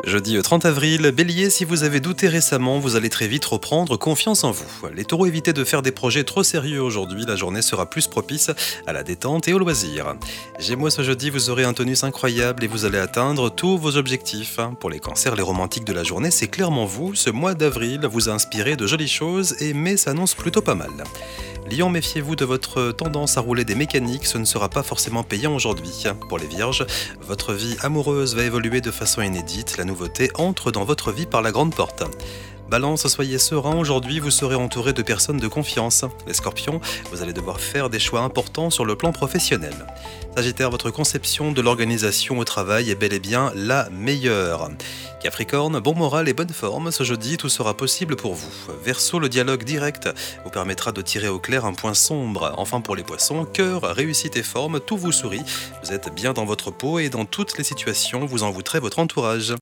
Jeudi 30 avril, Bélier, si vous avez douté récemment, vous allez très vite reprendre confiance en vous. Les taureaux, évitez de faire des projets trop sérieux aujourd'hui, la journée sera plus propice à la détente et au loisir. Gémeaux, ce jeudi, vous aurez un tonus incroyable et vous allez atteindre tous vos objectifs. Pour les cancers, les romantiques de la journée, c'est clairement vous. Ce mois d'avril vous a inspiré de jolies choses et mai s'annonce plutôt pas mal. Lion, méfiez-vous de votre tendance à rouler des mécaniques, ce ne sera pas forcément payant aujourd'hui. Pour les vierges, votre vie amoureuse va évoluer de façon inédite, la nouveauté entre dans votre vie par la grande porte. Balance, soyez serein, aujourd'hui vous serez entouré de personnes de confiance. Les scorpions, vous allez devoir faire des choix importants sur le plan professionnel. Sagittaire, votre conception de l'organisation au travail est bel et bien la meilleure. Capricorne, bon moral et bonne forme, ce jeudi tout sera possible pour vous. Verseau, le dialogue direct vous permettra de tirer au clair un point sombre. Enfin pour les poissons, cœur, réussite et forme, tout vous sourit. Vous êtes bien dans votre peau et dans toutes les situations, vous envoûterez votre entourage.